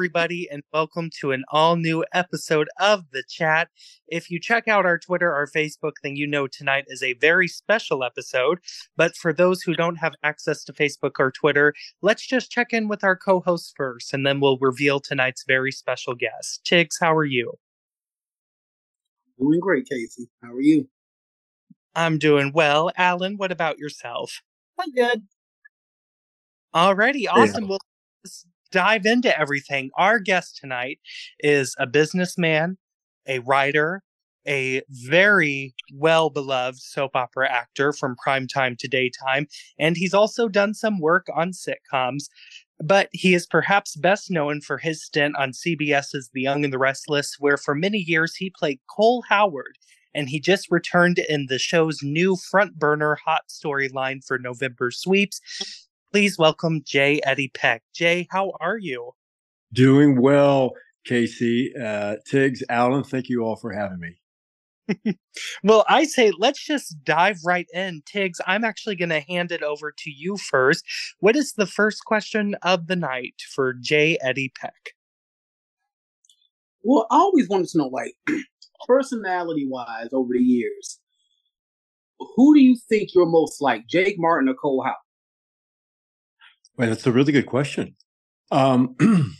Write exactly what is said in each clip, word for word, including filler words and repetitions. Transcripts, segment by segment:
everybody, and welcome to an all new episode of The Chat. If you check out our Twitter or Facebook, then you know tonight is a very special episode. But for those who don't have access to Facebook or Twitter, let's just check in with our co hosts first, and then we'll reveal tonight's very special guest. Tiggs, how are you? Doing great, Casey. How are you? I'm doing well. Alan, what about yourself? I'm good. Alrighty, awesome. Yeah. Well, let's dive into everything. Our guest tonight is a businessman, a writer, a very well-beloved soap opera actor from primetime to daytime, and he's also done some work on sitcoms. But he is perhaps best known for his stint on CBS's The Young and the Restless, where for many years he played Cole Howard, and he just returned in the show's new front burner hot storyline for November Sweeps. Please welcome J. Eddie Peck. Jay, how are you? Doing well, Casey. Uh, Tiggs, Alan, thank you all for having me. Well, I say let's just dive right in. Tiggs, I'm actually going to hand it over to you first. What is the first question of the night for J. Eddie Peck? Well, I always wanted to know, like, personality-wise over the years, who do you think you're most like, Jake Martin or Cole Howard? Well, that's a really good question. Um,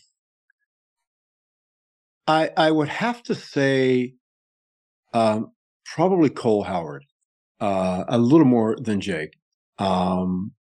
I I would have to say um, probably Cole Howard, uh, a little more than Jake. Um,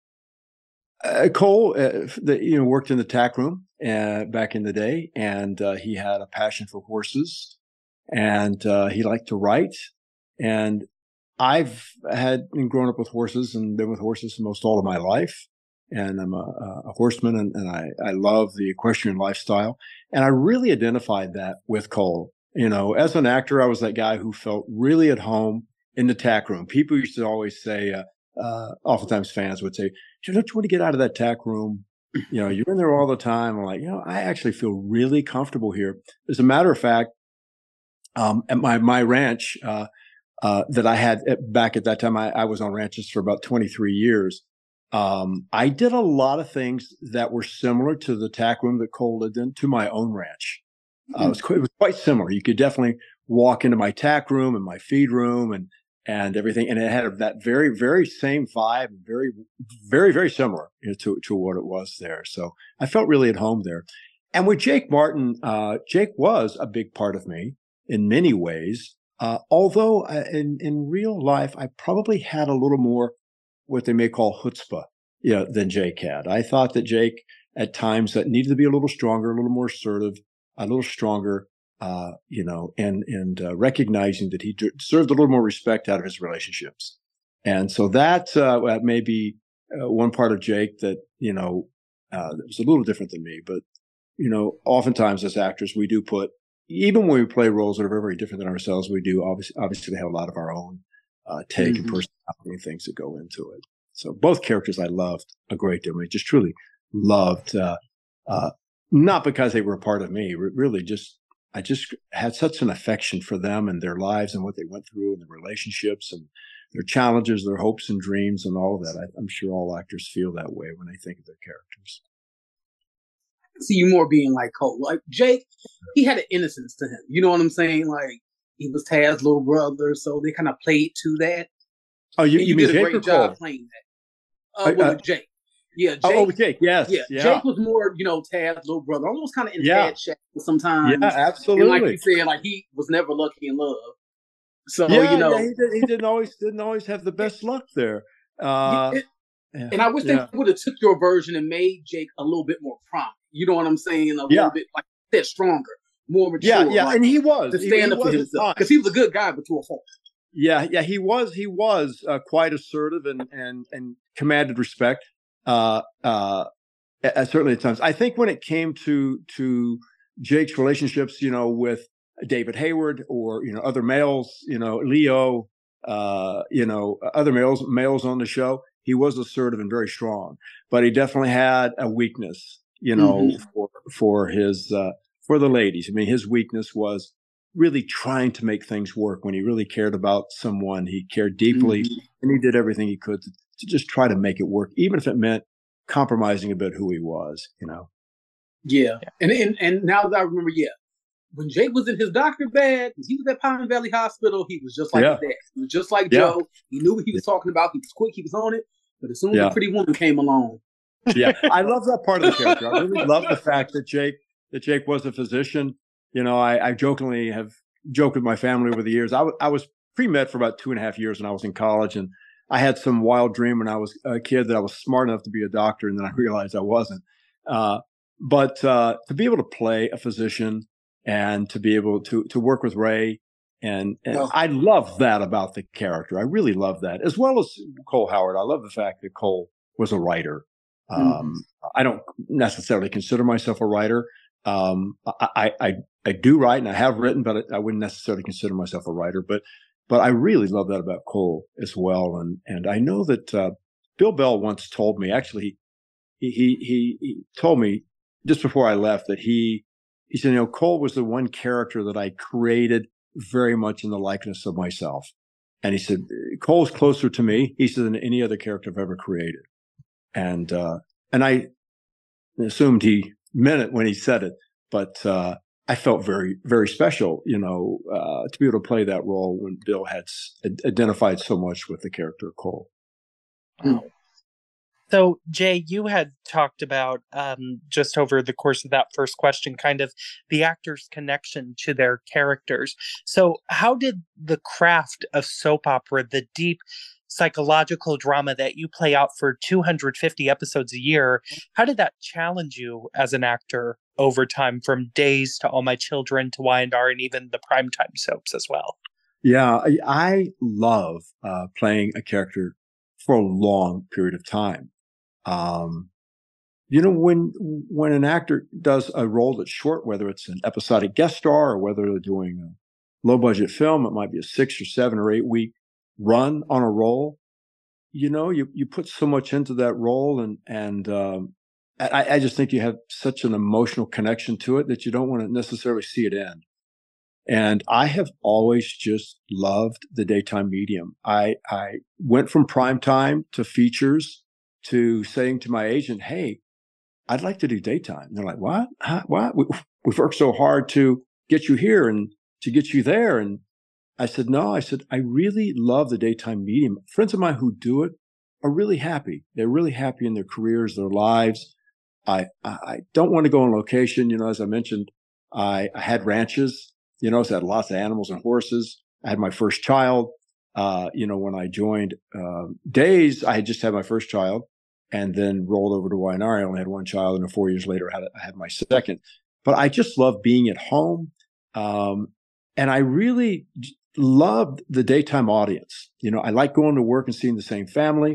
uh, Cole, uh, the, you know, worked in the tack room uh, back in the day, and uh, he had a passion for horses, and uh, he liked to write. And I've had grown up with horses and been with horses most all of my life. And I'm a, a horseman, and, and I, I love the equestrian lifestyle. And I really identified that with Cole. You know, as an actor, I was that guy who felt really at home in the tack room. People used to always say, uh, uh, oftentimes fans would say, don't you want to get out of that tack room? You know, you're in there all the time. I'm like, you know, I actually feel really comfortable here. As a matter of fact, um, at my, my ranch uh, uh, that I had at, back at that time, I, I was on ranches for about twenty-three years. Um, I did a lot of things that were similar to the tack room that Cole lived in to my own ranch. Uh, it, was quite, it was quite similar. You could definitely walk into my tack room and my feed room and and everything, and it had that very, very same vibe, very, very, very similar, you know, to to what it was there. So I felt really at home there. And with Jake Martin, uh, Jake was a big part of me in many ways. Uh, although I, in in real life, I probably had a little more what they may call chutzpah, you know, than Jake had. I thought that Jake at times that needed to be a little stronger, a little more assertive, a little stronger, uh, you know, and and uh, recognizing that he deserved a little more respect out of his relationships. And so that uh, may be uh, one part of Jake that, you know, uh, that was a little different than me. But, you know, oftentimes as actors, we do put, even when we play roles that are very, very different than ourselves, we do obviously, obviously have a lot of our own Uh, take mm-hmm. and personality and things that go into it. So both characters I loved a great deal. I just truly loved, uh, uh, not because they were a part of me, really just, I just had such an affection for them and their lives and what they went through and the relationships and their challenges, their hopes and dreams and all of that. I, I'm sure all actors feel that way when they think of their characters. I see you more being like Cole. Like Jake, he had an innocence to him. You know what I'm saying? Like, he was Taz's little brother, so they kind of played to that. Oh, you, you, you did mean a Jake great or job Cole? playing that. Uh, well, uh, with Jake. Yeah, Jake. Oh, Jake, yes. Yeah, yeah. Jake was more, you know, Taz's little brother, almost kind of in yeah. Tad shadow sometimes. Yeah, absolutely. And like you said, like he was never lucky in love. So, yeah, you know. Yeah, he, did, he didn't always didn't always have the best luck there. Uh, it, yeah, and I wish yeah. they would have took your version and made Jake a little bit more prominent. You know what I'm saying? A yeah. little bit, like that, stronger, more mature. Yeah, yeah, like, and he was. To stand he, he up for himself. Because he was a good guy, but to a fault. Yeah, yeah, he was. He was uh, quite assertive and and and commanded respect. Uh, uh, uh, certainly at times. I think when it came to to Jake's relationships, you know, with David Hayward or you know other males, you know Leo, uh, you know other males males on the show, he was assertive and very strong. But he definitely had a weakness, you know, mm-hmm. for for his uh, for the ladies. I mean, his weakness was really trying to make things work. When he really cared about someone, he cared deeply, mm-hmm. and he did everything he could to, to just try to make it work, even if it meant compromising a bit who he was, you know. Yeah. yeah. And, and and now that I remember, yeah, when Jake was in his doctor bed, he was at Pine Valley Hospital, he was just like yeah. his dad. He was just like yeah. Joe. He knew what he was talking about. He was quick. He was on it. But as soon as yeah. the pretty woman came along. Yeah. I love that part of the character. I really love the fact that Jake, that Jake was a physician. You know, I, I jokingly have joked with my family over the years. I, w- I was pre-med for about two and a half years when I was in college. And I had some wild dream when I was a kid that I was smart enough to be a doctor. And then I realized I wasn't. Uh, but uh, to be able to play a physician and to be able to to work with Ray. And, and oh. I love that about the character. I really love that, as well as Cole Howard. I love the fact that Cole was a writer. Um, mm-hmm. I don't necessarily consider myself a writer. Um, I, I, I do write and I have written, but I wouldn't necessarily consider myself a writer. But, but I really love that about Cole as well. And, and I know that uh, Bill Bell once told me, actually, he, he, he, he told me just before I left that he, he said, you know, Cole was the one character that I created very much in the likeness of myself. And he said, Cole's closer to me, he said, than any other character I've ever created. And, uh, and I assumed he meant it when he said it, but, uh, I felt very, very special, you know, uh, to be able to play that role when Bill had s- identified so much with the character of Cole. Wow. So, Jay, you had talked about um, just over the course of that first question, kind of the actor's connection to their characters. So how did the craft of soap opera, the deep psychological drama that you play out for two hundred fifty episodes a year, how did that challenge you as an actor over time, from Days to All My Children to Y and R and even the primetime soaps as well? Yeah, I, I love uh, playing a character for a long period of time. Um, you know, when when an actor does a role that's short, whether it's an episodic guest star or whether they're doing a low budget film, it might be a six or seven or eight week run on a role. You know, you you put so much into that role, and and um, I, I just think you have such an emotional connection to it that you don't want to necessarily see it end. And I have always just loved the daytime medium. I I went from primetime to features to saying to my agent, "Hey, I'd like to do daytime." And they're like, "What? Huh? What? We, we've worked so hard to get you here and to get you there." And I said, "No." I said, "I really love the daytime medium. Friends of mine who do it are really happy. They're really happy in their careers, their lives. I I don't want to go on location. You know, as I mentioned, I, I had ranches. You know, so I had lots of animals and horses. I had my first child. Uh, you know, when I joined uh, Days, I had just had my first child, and then rolled over to Y and R. I only had one child, and then four years later, I had, I had my second. But I just love being at home, um, and I really loved the daytime audience. You know, I like going to work and seeing the same family,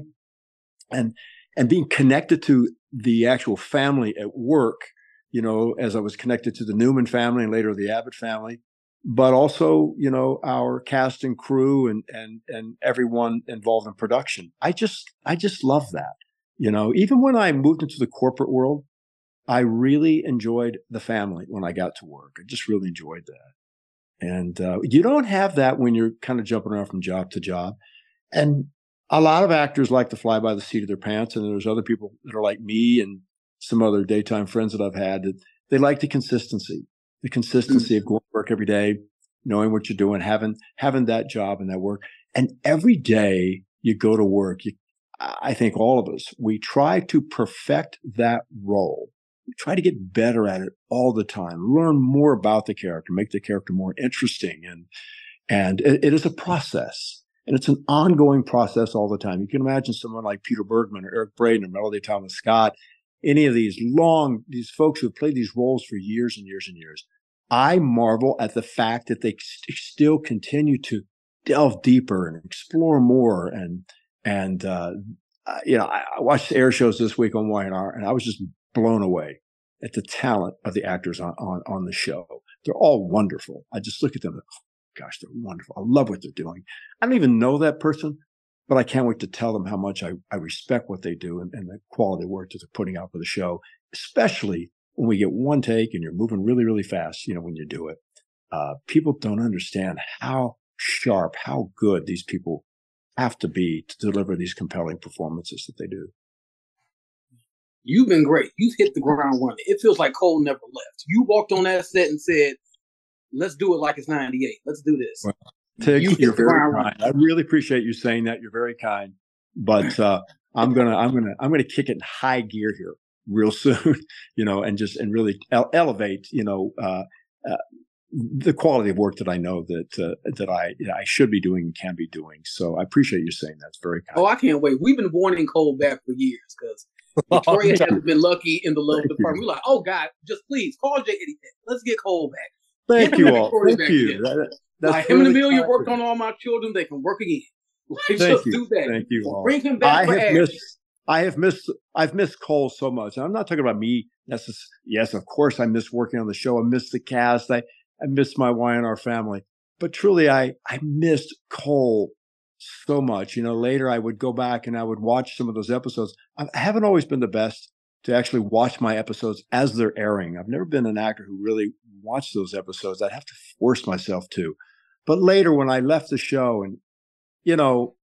and and being connected to the actual family at work. You know, as I was connected to the Newman family and later the Abbott family, but also, you know, our cast and crew and and and everyone involved in production. I just I just love that. You know, even when I moved into the corporate world, I really enjoyed the family when I got to work. I just really enjoyed that. And uh, you don't have that when you're kind of jumping around from job to job. And a lot of actors like to fly by the seat of their pants. And there's other people that are like me and some other daytime friends that I've had that they like the consistency, the consistency of going to work every day, knowing what you're doing, having, having that job and that work. And every day you go to work, you, I think all of us, we try to perfect that role. We try to get better at it all the time, learn more about the character, make the character more interesting. And, and it, it is a process. And it's an ongoing process all the time. You can imagine someone like Peter Bergman or Eric Braeden or Melody Thomas Scott, any of these long, these folks who have played these roles for years and years and years. I marvel at the fact that they st- still continue to delve deeper and explore more. And, and, uh, uh, you know, I, I watched air shows this week on Y and R, and I was just blown away at the talent of the actors on, on, on the show. They're all wonderful. I just look at them and, oh, gosh, they're wonderful. I love what they're doing. I don't even know that person, but I can't wait to tell them how much I, I respect what they do and, and the quality work that they're putting out for the show, especially when we get one take and you're moving really, really fast, you know, when you do it. Uh, people don't understand how sharp, how good these people have to be to deliver these compelling performances that they do. You've been great. You've hit the ground running. It feels like Cole never left. You walked on that set and said, let's do it like it's ninety-eight. Let's do this. Well, Tig, you you're very kind. Running. I really appreciate you saying that. You're very kind. But uh, I'm gonna, I'm gonna, I'm gonna kick it in high gear here real soon, you know, and just and really ele- elevate, you know, uh, uh, the quality of work that I know that uh, that I you know, I should be doing and can be doing. So I appreciate you saying that. It's very kind. Oh, I can't wait. We've been warning Cole back for years because Victoria oh, hasn't been lucky in the love Thank department. You. We're like, oh God, just please call Jake anything. Let's get Cole back. Thank you all. Thank you. That, that's like him and Amelia worked on all my children. They can work again. Like, Thank just you. do that. Thank you all. Bring him back. I for have missed. I have missed. I've missed Cole so much. And I'm not talking about me. Necessarily. Yes, of course, I miss working on the show. I miss the cast. I I miss my Y N R family. But truly, I I missed Cole so much. You know, later I would go back and I would watch some of those episodes. I haven't always been the best to actually watch my episodes as they're airing. I've never been an actor who really watched those episodes. I'd have to force myself to. But later when I left the show and, you know,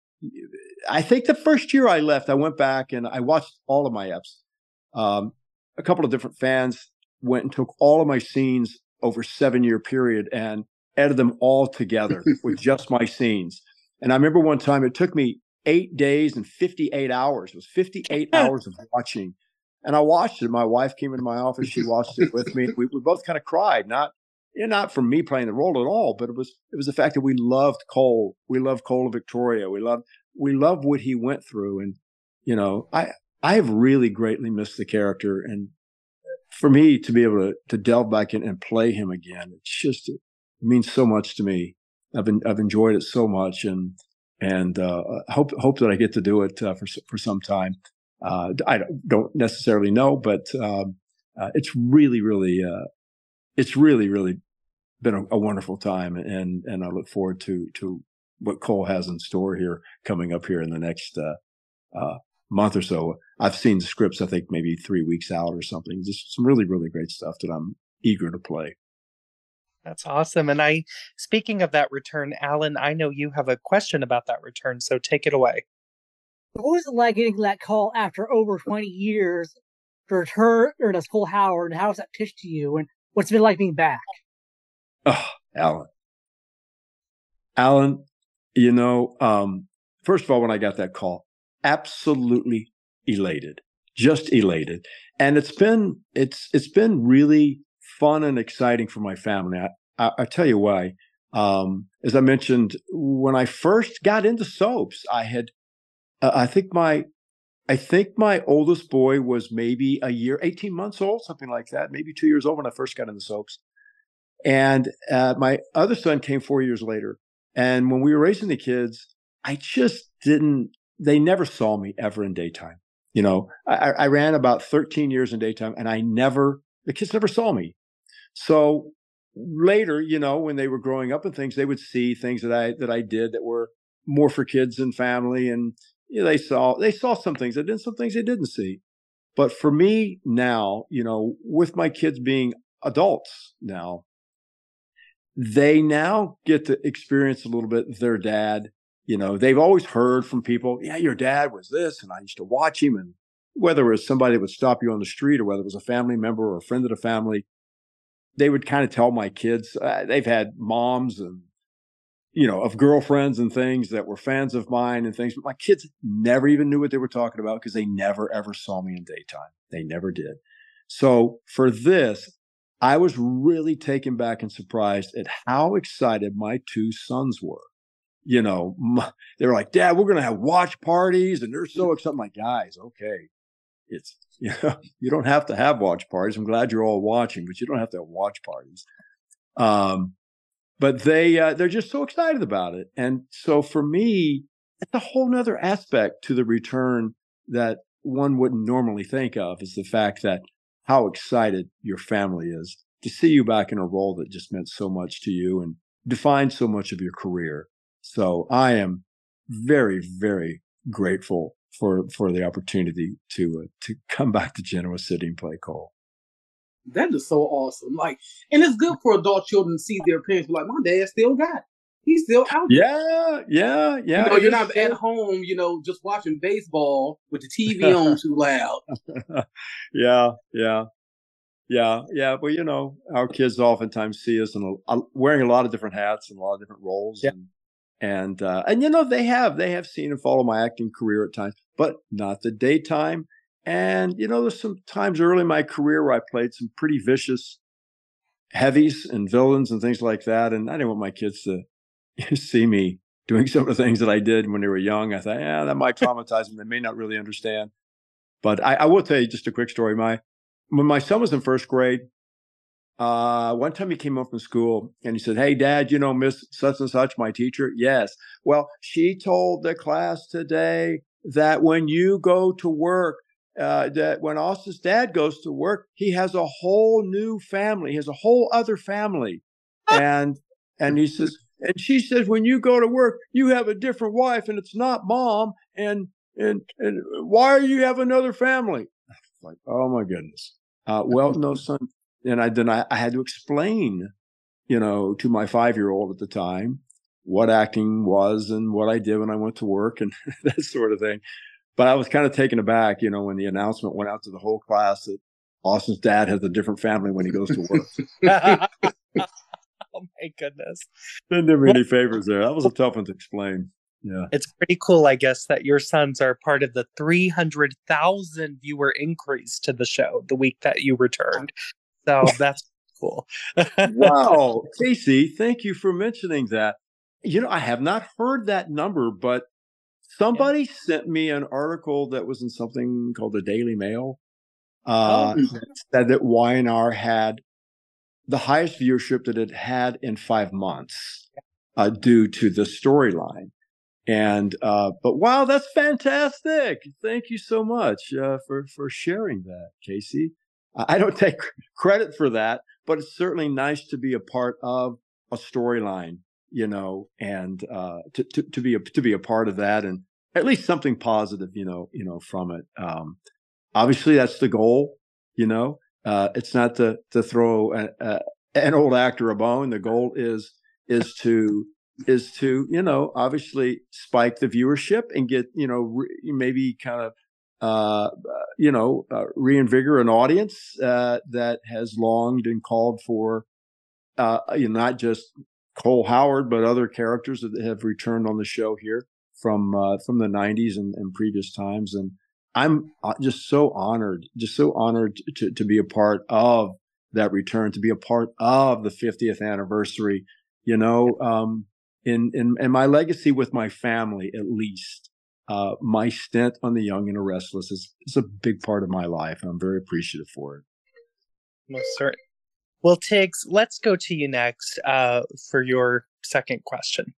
I think the first year I left, I went back and I watched all of my eps. Um, a couple of different fans went and took all of my scenes over a seven year period and edited them all together with just my scenes. And I remember one time it took me eight days and fifty-eight hours. It was fifty-eight hours of watching. And I watched it. My wife came into my office. She watched it with me. We, we both kind of cried, not, you know, not from me playing the role at all, but it was, it was the fact that we loved Cole. We loved Cole and Victoria. We loved, we loved what he went through. And, you know, I, I have really greatly missed the character. And for me to be able to, to delve back in and play him again, it's just, it means so much to me. I've been, I've enjoyed it so much and, and, uh, hope, hope that I get to do it uh, for, for some time. Uh, I don't necessarily know, but, um, uh, it's really, really, uh, it's really, really been a, a wonderful time. And, and I look forward to, to what Cole has in store here coming up here in the next, uh, uh, month or so. I've seen the scripts, I think maybe three weeks out or something. Just some really, really great stuff that I'm eager to play. That's awesome. And I, speaking of that return, Alan, I know you have a question about that return, so take it away. What was it like getting that call after over twenty years to return or to Cole Howard? And how was that pitched to you? And what's it been like being back? Oh, Alan. Alan, you know, um, first of all, when I got that call, absolutely elated, just elated. And it's been, it's, it's been really fun and exciting for my family. I, I, I tell you why. Um, as I mentioned, when I first got into soaps, I had, uh, I think my, I think my oldest boy was maybe a year, eighteen months old, something like that, maybe two years old when I first got into soaps. And uh, my other son came four years later. And when we were raising the kids, I just didn't, they never saw me ever in daytime. You know, I, I ran about thirteen years in daytime and I never, the kids never saw me. So later, you know, when they were growing up and things, they would see things that I, that I did that were more for kids and family. And you know, they saw, they saw some things I did, some things they didn't see. But for me now, you know, with my kids being adults now, they now get to experience a little bit their dad. You know, they've always heard from people, yeah, your dad was this, and I used to watch him. And whether it was somebody that would stop you on the street or whether it was a family member or a friend of the family, they would kind of tell my kids, uh, they've had moms and, you know, of girlfriends and things that were fans of mine and things. But my kids never even knew what they were talking about because they never, ever saw me in daytime. They never did. So for this, I was really taken back and surprised at how excited my two sons were. You know, my, they were like, Dad, we're going to have watch parties. And they're so excited. I'm like, guys, okay. It's, you know, you don't have to have watch parties. I'm glad you're all watching, but you don't have to have watch parties. Um, but they, uh, they're just so excited about it. And so for me, it's a whole nother aspect to the return that one wouldn't normally think of, is the fact that how excited your family is to see you back in a role that just meant so much to you and defined so much of your career. So I am very, very grateful for, for the opportunity to, uh, to come back to Genoa City and play Cole. That is so awesome. Like, and it's good for adult children to see their parents be like, my dad still got it. He's still out there. Yeah, yeah, yeah. You know, you're not at home, you know, just watching baseball with the T V on too loud. yeah, yeah. Yeah, yeah, but you know, our kids oftentimes see us in a, wearing a lot of different hats and a lot of different roles, yeah. and and uh, and you know, they have they have seen and followed my acting career at times, but not the daytime. And you know, there's some times early in my career where I played some pretty vicious heavies and villains and things like that, and I didn't want my kids to see me doing some of the things that I did when they were young. I thought, yeah, that might traumatize them. They may not really understand. But I, I will tell you just a quick story. My When my son was in first grade, uh, one time he came home from school and he said, "Hey, Dad, you know Miss such and such, my teacher?" "Yes." "Well, she told the class today that when you go to work, uh, that when Austin's dad goes to work, he has a whole new family. He has a whole other family." and and he says, "And she says, when you go to work, you have a different wife and it's not mom. And and and why do you have another family?" Like, oh my goodness. Uh, well, no, son. And I then I, I had to explain, you know, to my five-year-old at the time what acting was and what I did when I went to work and that sort of thing. But I was kind of taken aback, you know, when the announcement went out to the whole class that Austin's dad has a different family when he goes to work. Oh my goodness. Didn't do me any favors there. That was a tough one to explain. Yeah. It's pretty cool, I guess, that your sons are part of the three hundred thousand viewer increase to the show the week that you returned. So that's cool. Wow. Casey, thank you for mentioning that. You know, I have not heard that number, but somebody yeah. sent me an article that was in something called the Daily Mail uh, oh. that said that Y N R had the highest viewership that it had in five months uh, due to the storyline. And, uh, but wow, that's fantastic. Thank you so much, uh, for, for sharing that, Casey. I don't take credit for that, but it's certainly nice to be a part of a storyline, you know, and, uh, to, to, to be a, to be a part of that and at least something positive, you know, you know, from it. Um, obviously that's the goal, you know, uh, it's not to, to throw a, a, an old actor a bone. The goal is, is to, is to, you know, obviously spike the viewership and get, you know, re- maybe kind of, uh, you know, uh, reinvigorate an audience, uh, that has longed and called for, uh, you know, not just Cole Howard, but other characters that have returned on the show here from, uh, from the nineties and, and previous times. And I'm just so honored, just so honored to, to be a part of that return, to be a part of the fiftieth anniversary, you know, um, in, in, in my legacy with my family, at least, uh, my stint on The Young and the Restless is, is a big part of my life. And I'm very appreciative for it. Most certain. Well, Tiggs, let's go to you next, uh, for your second question.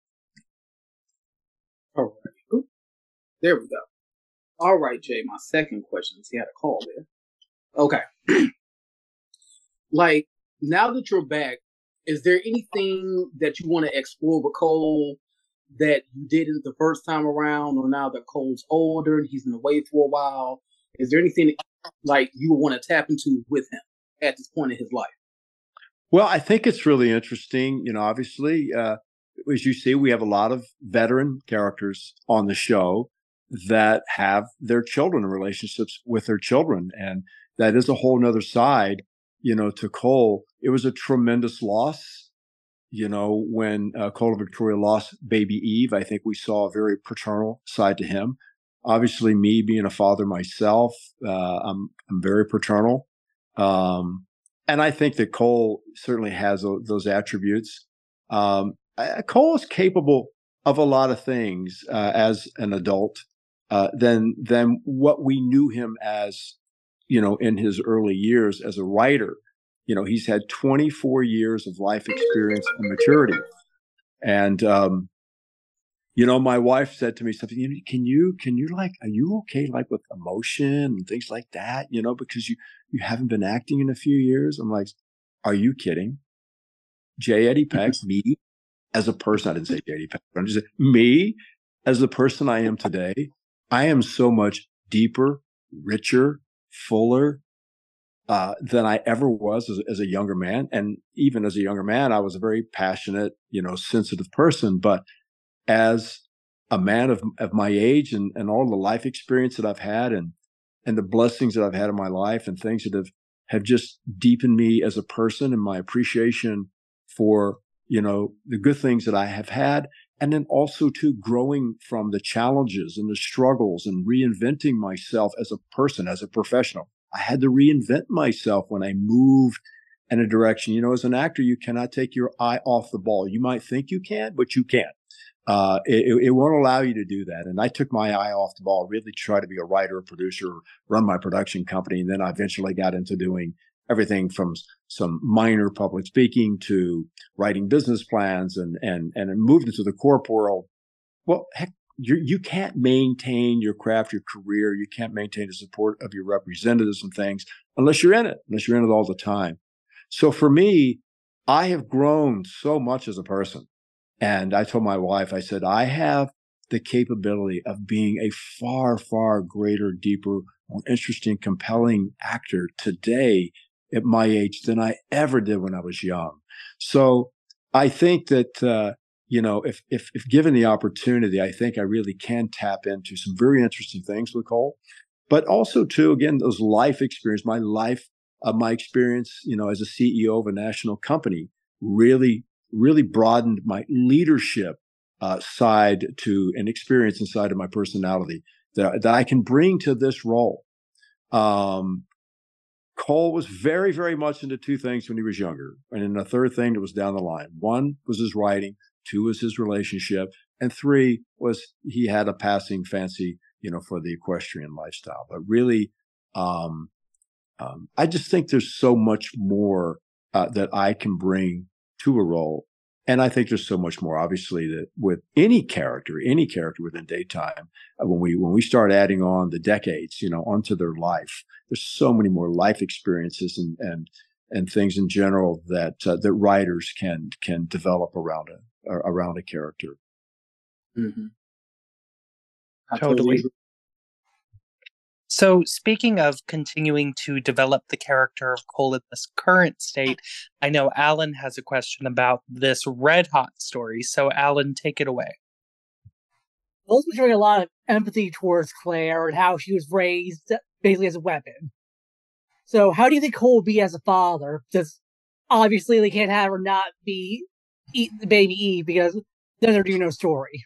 All right. Ooh, there we go. All right, Jay, my second question. He had a call there. Okay. Like, now that you're back, is there anything that you want to explore with Cole that you didn't the first time around, or now that Cole's older and he's been away for a while? Is there anything like you want to tap into with him at this point in his life? Well, I think it's really interesting. You know, obviously, uh, as you see, we have a lot of veteran characters on the show that have their children and relationships with their children. And that is a whole nother side, you know, to Cole. It was a tremendous loss. You know, when uh, Cole and Victoria lost baby Eve, I think we saw a very paternal side to him. Obviously, me being a father myself, uh, I'm, I'm very paternal. Um, and I think that Cole certainly has a, those attributes. Um, I, Cole is capable of a lot of things uh, as an adult. Uh, than than what we knew him as, you know, in his early years as a writer. You know, he's had twenty-four years of life experience and maturity. And, um, you know, my wife said to me something, can you, can you like, are you okay, like with emotion and things like that, you know, because you, you haven't been acting in a few years? I'm like, are you kidding? J. Eddie Peck, me as a person, I didn't say J. Eddie Peck, but I'm just saying, me as the person I am today, I am so much deeper, richer, fuller, uh, than I ever was as, as a younger man. And even as a younger man, I was a very passionate, you know, sensitive person. But as a man of, of my age and, and all the life experience that I've had and, and the blessings that I've had in my life and things that have, have just deepened me as a person and my appreciation for, you know, the good things that I have had. And then also too, growing from the challenges and the struggles and reinventing myself as a person, as a professional. I had to reinvent myself when I moved in a direction. You know, as an actor, you cannot take your eye off the ball. You might think you can, but you can't. Uh, it, it won't allow you to do that. And I took my eye off the ball, really tried to be a writer, a producer, run my production company. And then I eventually got into doing everything from some minor public speaking to writing business plans and, and, and moved into the corp world. Well, heck, you you can't maintain your craft, your career. You can't maintain the support of your representatives and things unless you're in it, unless you're in it all the time. So for me, I have grown so much as a person. And I told my wife, I said, I have the capability of being a far, far greater, deeper, more interesting, compelling actor today at my age than I ever did when I was young. So I think that, uh, you know, if, if, if given the opportunity, I think I really can tap into some very interesting things with Cole, but also too, again, those life experience, my life, uh, my experience, you know, as a C E O of a national company really really broadened my leadership uh, side to an experience inside of my personality that, that I can bring to this role. Um, Cole was very, very much into two things when he was younger. And then a third thing that was down the line. One was his writing. Two was his relationship. And three was he had a passing fancy, you know, for the equestrian lifestyle. But really, um, um, I just think there's so much more uh, that I can bring to a role. And I think there's so much more, obviously, that with any character, any character within daytime, uh, when we when we start adding on the decades, you know, onto their life, there's so many more life experiences and and and things in general that uh, that writers can can develop around a around a character. Mm-hmm. Totally. So, speaking of continuing to develop the character of Cole in this current state, I know Alan has a question about this Red Hot story. So, Alan, take it away. Cole's been showing a lot of empathy towards Claire and how she was raised basically as a weapon. So, how do you think Cole will be as a father? Because obviously they can't have her not be eat the baby Eve because then there'd be no story.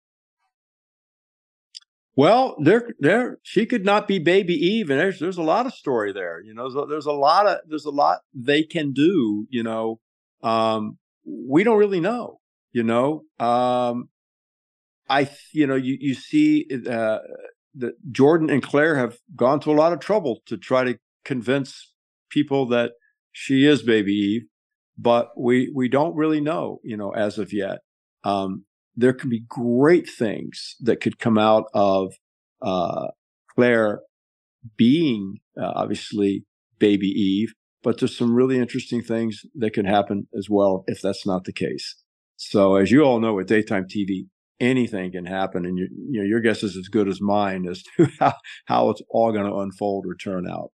Well, there, there, she could not be baby Eve, and there's, there's a lot of story there. You know, there's a lot of, there's a lot they can do. You know, um, we don't really know. You know, um, I, you know, you you see uh, that Jordan and Claire have gone to a lot of trouble to try to convince people that she is baby Eve, but we we don't really know. You know, as of yet. Um, There could be great things that could come out of uh, Claire being uh, obviously baby Eve, but there's some really interesting things that can happen as well if that's not the case. So as you all know, with daytime T V, anything can happen, and you, you know, your guess is as good as mine as to how, how it's all going to unfold or turn out.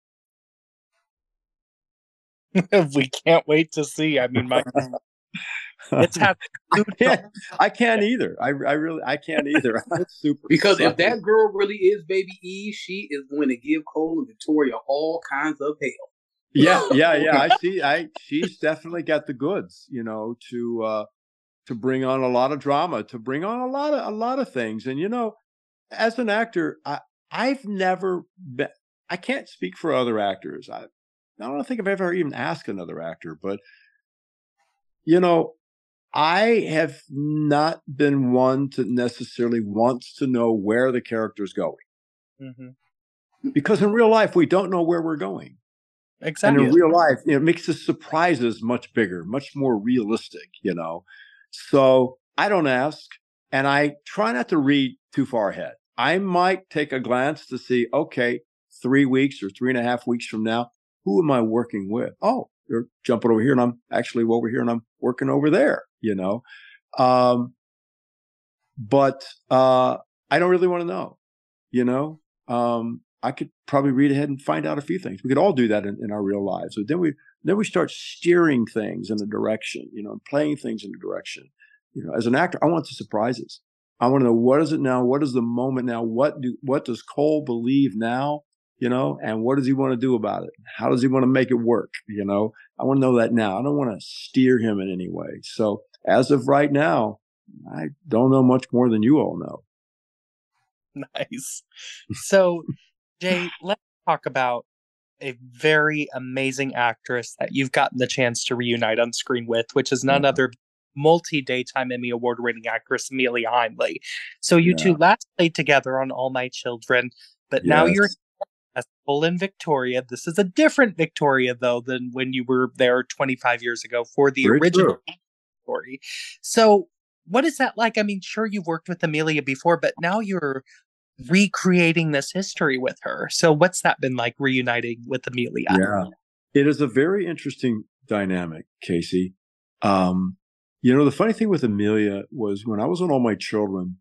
We can't wait to see. I mean, my it's have I can't, I can't either. I, I really, I can't either. I'm super because excited. If that girl really is baby Eve, she is going to give Cole and Victoria all kinds of hell. Yeah, yeah, yeah. I see. I she's definitely got the goods, you know, to uh, to bring on a lot of drama, to bring on a lot of a lot of things. And you know, as an actor, I I've never been. I can't speak for other actors. I I don't think I've ever even asked another actor, but you know. I have not been one to necessarily wants to know where the character is going. Mm-hmm. Because in real life, we don't know where we're going. Exactly. And in real life, you know, it makes the surprises much bigger, much more realistic, you know. So I don't ask, and I try not to read too far ahead. I might take a glance to see, okay, three weeks or three and a half weeks from now, who am I working with? Oh, you're jumping over here, and I'm actually over here, and I'm working over there, you know. Um, but uh, I don't really want to know, you know. Um, I could probably read ahead and find out a few things. We could all do that in, in our real lives. So then we then we start steering things in a direction, you know, and playing things in a direction. You know, as an actor, I want the surprises. I want to know, what is it now? What is the moment now? What do what does Cole believe now? You know, and what does he want to do about it? How does he want to make it work? You know, I want to know that now. I don't want to steer him in any way. So as of right now, I don't know much more than you all know. Nice. So, Jay, let's talk about a very amazing actress that you've gotten the chance to reunite on screen with, which is none yeah. other multi-daytime Emmy Award-winning actress Amelia Hindley. So you yeah. two last played together on All My Children, but yes. now you're as Cole and Victoria. This is a different Victoria, though, than when you were there twenty-five years ago for the very original true. story. So what is that like? I mean, sure, you've worked with Amelia before, but now you're recreating this history with her. So what's that been like, reuniting with Amelia? Yeah, it is a very interesting dynamic, Casey. Um, you know, the funny thing with Amelia was when I was on All My Children,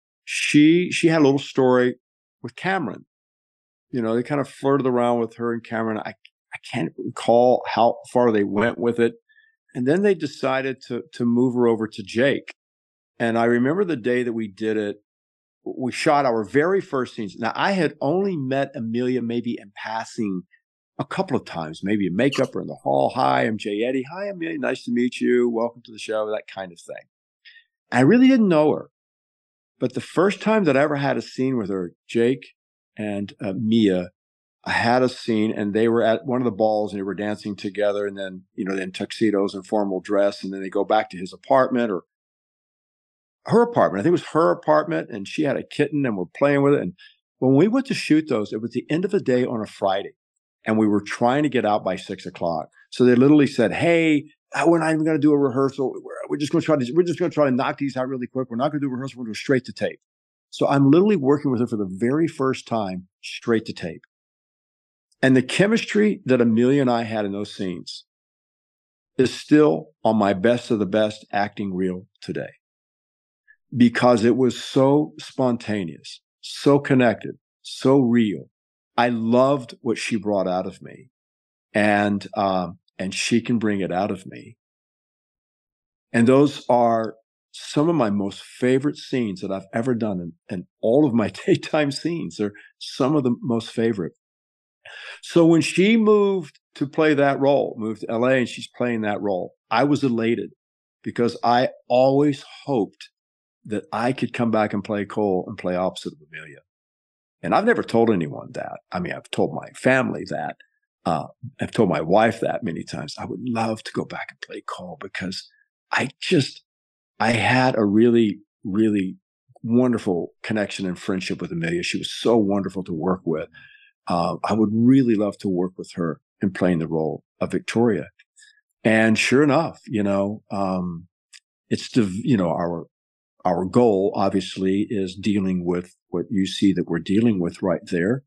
she she had a little story with Cameron. You know, they kind of flirted around with her and Cameron. I I can't recall how far they went with it. And then they decided to to move her over to Jake. And I remember the day that we did it, we shot our very first scenes. Now, I had only met Amelia maybe in passing a couple of times, maybe in makeup or in the hall. Hi, I'm Jay Eddy. Hi, Amelia. Nice to meet you. Welcome to the show, that kind of thing. I really didn't know her. But the first time that I ever had a scene with her, Jake and uh, Mia, I had a scene, and they were at one of the balls, and they were dancing together, and then, you know, in tuxedos and formal dress, and then they go back to his apartment or her apartment. I think it was her apartment, and she had a kitten, and we're playing with it. And when we went to shoot those, it was the end of the day on a Friday, and we were trying to get out by six o'clock. So they literally said, "Hey, we're not even going to do a rehearsal. We're, we're just going to try to we're just going to try to knock these out really quick. We're not going to do a rehearsal. We're going to go straight to tape." So I'm literally working with her for the very first time, straight to tape. And the chemistry that Amelia and I had in those scenes is still on my best of the best acting reel today, because it was so spontaneous, so connected, so real. I loved what she brought out of me, and um, and she can bring it out of me. And those are some of my most favorite scenes that I've ever done, and, and all of my daytime scenes are some of the most favorite. So when she moved to play that role, moved to L A, and she's playing that role, I was elated, because I always hoped that I could come back and play Cole and play opposite of Amelia. And I've never told anyone that. I mean, I've told my family that. Uh, I've told my wife that many times. I would love to go back and play Cole, because I just, I had a really, really wonderful connection and friendship with Amelia. She was so wonderful to work with. Uh, I would really love to work with her in playing the role of Victoria. And sure enough, you know, um, it's, the, you know, our, our goal obviously is dealing with what you see that we're dealing with right there.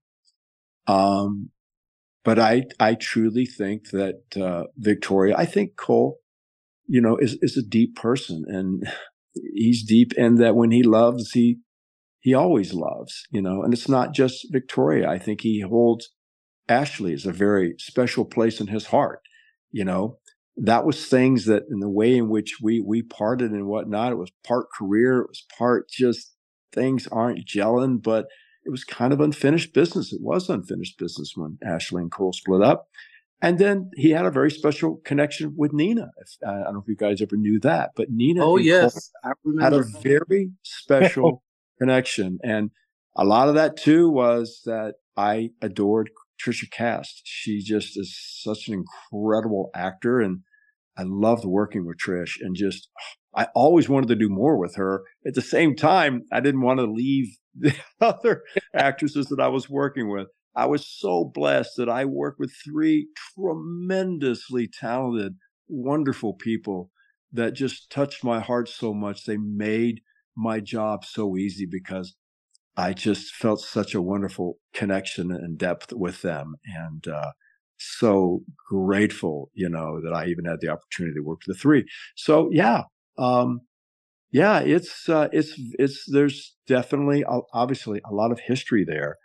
Um, but I, I truly think that, uh, Victoria, I think Cole, you know, is, is a deep person, and he's deep in that when he loves, he, he always loves, you know, and it's not just Victoria. I think he holds Ashley as a very special place in his heart. You know, that was things that in the way in which we, we parted and whatnot, it was part career. It was part just things aren't gelling, but it was kind of unfinished business. It was unfinished business when Ashley and Cole split up. And then he had a very special connection with Nina. If, uh, I don't know if you guys ever knew that, but Nina oh, and yes. Cole had a very special connection. And a lot of that too was that I adored Trisha Cast. She just is such an incredible actor, and I loved working with Trish, and just, I always wanted to do more with her. At the same time, I didn't want to leave the other actresses that I was working with. I was so blessed that I worked with three tremendously talented, wonderful people that just touched my heart so much. They made my job so easy, because I just felt such a wonderful connection and depth with them. And uh, so grateful, you know, that I even had the opportunity to work with the three. So yeah, um, yeah, it's, uh, it's, it's, there's definitely, uh, obviously a lot of history there.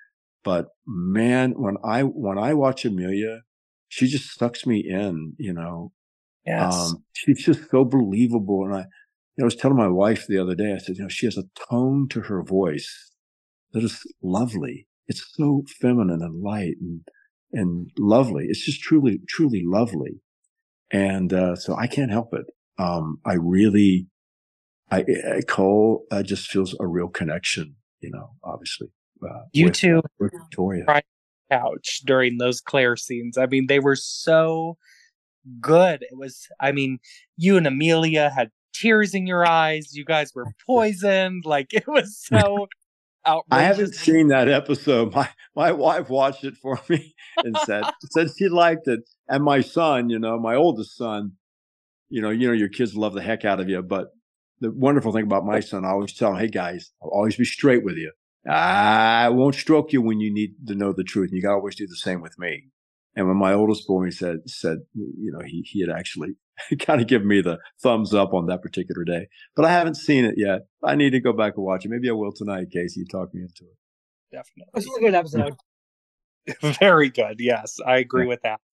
but man, when I when I watch Amelia, she just sucks me in. You know, yes, um, she's just so believable. And I, you know, I was telling my wife the other day, I said, you know, she has a tone to her voice that is lovely. It's so feminine and light and and lovely. It's just truly, truly lovely. And uh, so I can't help it. Um, I really, I, I Cole uh, just feels a real connection, you know, obviously. Uh, you with, two uh, with Victoria. Right couch during those Claire scenes. I mean, they were so good. It was, I mean, you and Amelia had tears in your eyes. You guys were poisoned. Like, it was so outrageous. I haven't seen that episode. My my wife watched it for me and said said she liked it. And my son, you know, my oldest son, you know, you know, your kids love the heck out of you. But the wonderful thing about my son, I always tell him, hey guys, I'll always be straight with you. I won't stroke you when you need to know the truth. And you gotta always do the same with me. And when my oldest boy said said, you know, he he had actually kind of given me the thumbs up on that particular day. But I haven't seen it yet. I need to go back and watch it. Maybe I will tonight, Casey. You talk me into it. Definitely. This is a good episode. Very good. Yes, I agree with that.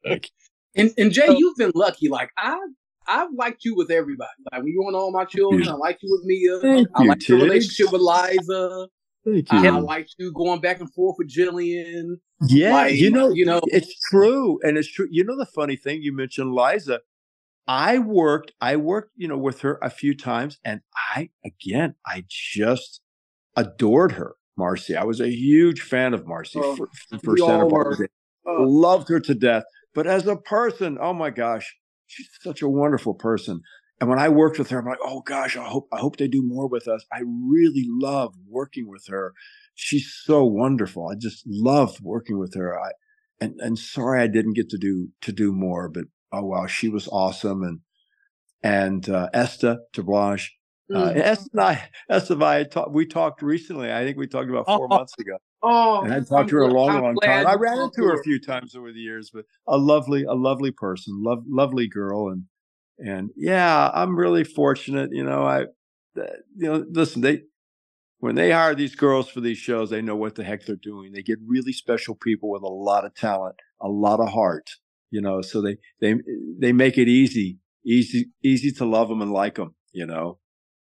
and and Jay, so, you've been lucky. Like I I've liked you with everybody. Like when you on All My Children, I liked you with Mia. Thank I you, liked your relationship with Liza. Thank you. I, I liked you going back and forth with Jillian. Yeah, like, you know, you know, it's true, and it's true. You know, the funny thing, you mentioned Liza. I worked, I worked, you know, with her a few times, and I, again, I just adored her, Marcy. I was a huge fan of Marcy oh, for, for Santa Barbara. Oh. Loved her to death, but as a person, oh my gosh, she's such a wonderful person. And when I worked with her, I'm like, oh gosh, I hope I hope they do more with us. I really loved working with her. She's so wonderful. I just loved working with her. I and and sorry I didn't get to do to do more, but oh wow, she was awesome. And and uh, Esta Terblanche, uh, mm. Esta and I, Esta and I talk, we talked recently. I think we talked about four oh. months ago. Oh, and I talked I'm to her a long, I'm long time. I ran into her a few times over the years, but a lovely, a lovely person, love, lovely girl, and. And yeah, I'm really fortunate. You know, I, you know, listen, they, when they hire these girls for these shows, they know what the heck they're doing. They get really special people with a lot of talent, a lot of heart, you know, so they, they, they make it easy, easy, easy to love them and like them, you know?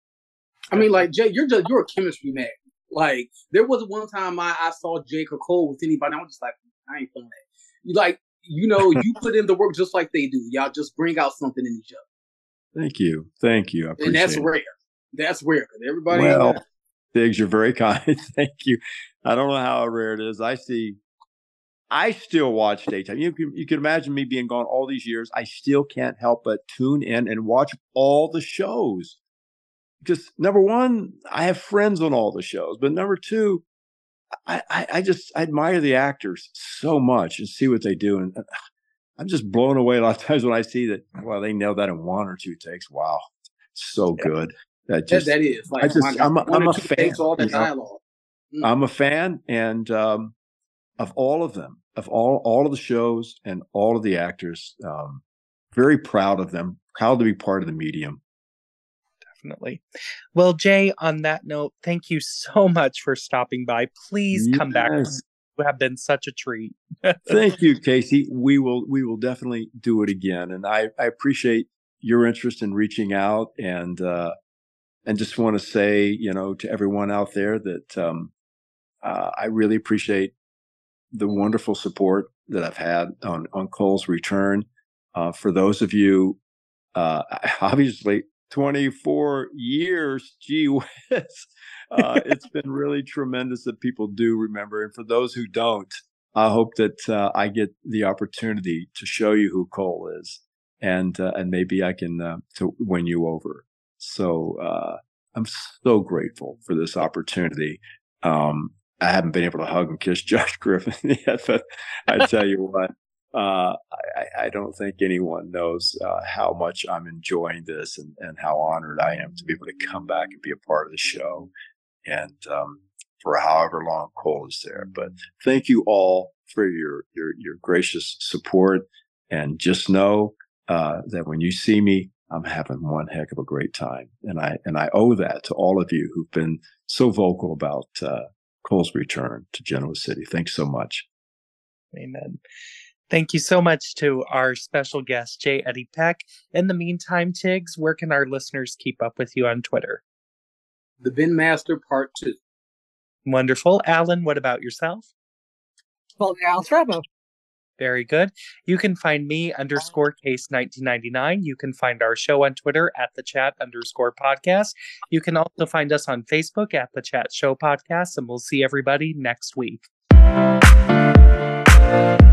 I mean, like, Jay, you're just, you're a chemistry man. Like, there wasn't one time I, I saw Jake or Cole with anybody. I was just like, I ain't feeling that. You like, you know, you put in the work just like they do. Y'all just bring out something in each other. Thank you. Thank you. I appreciate and that's it. rare. That's rare. Because everybody. Well, uh, Diggs, you're very kind. Thank you. I don't know how rare it is. I see. I still watch daytime. You can, you can imagine me being gone all these years. I still can't help but tune in and watch all the shows. Because number one, I have friends on all the shows. But number two, I, I, I just I admire the actors so much and see what they do. And I'm just blown away a lot of times when I see that, well, they nailed that in one or two takes. Wow. So yeah. good. That just, that, that is. Like, I just, I'm a, I'm a fan. All the dialogue. Mm. I'm a fan and um, of all of them, of all, all of the shows and all of the actors. Um, very proud of them. Proud to be part of the medium. Definitely. Well, Jay, on that note, thank you so much for stopping by. Please yes. come back. You have been such a treat. Thank you, Casey. We will we will definitely do it again. And I, I appreciate your interest in reaching out and uh, and just want to say, you know, to everyone out there that um, uh, I really appreciate the wonderful support that I've had on, on Cole's return. Uh, for those of you, uh, obviously, twenty-four years, gee whiz. Uh, it's been really tremendous that people do remember. And for those who don't, I hope that uh, I get the opportunity to show you who Cole is, and uh, and maybe I can uh, to win you over. So uh, I'm so grateful for this opportunity. Um, I haven't been able to hug and kiss Josh Griffin yet, but I tell you what, uh, I, I don't think anyone knows uh, how much I'm enjoying this and, and how honored I am to be able to come back and be a part of the show. And um, for however long Cole is there. But thank you all for your your, your gracious support. And just know uh, that when you see me, I'm having one heck of a great time. And I and I owe that to all of you who've been so vocal about uh, Cole's return to Genoa City. Thanks so much. Amen. Thank you so much to our special guest, J. Eddie Peck. In the meantime, Tiggs, where can our listeners keep up with you on Twitter? The Ben Master Part two. Wonderful. Alan, what about yourself? Well, Al Strabo. Very good. You can find me underscore case nineteen ninety-nine. You can find our show on Twitter at the chat underscore podcast. You can also find us on Facebook at the chat show podcast, and we'll see everybody next week.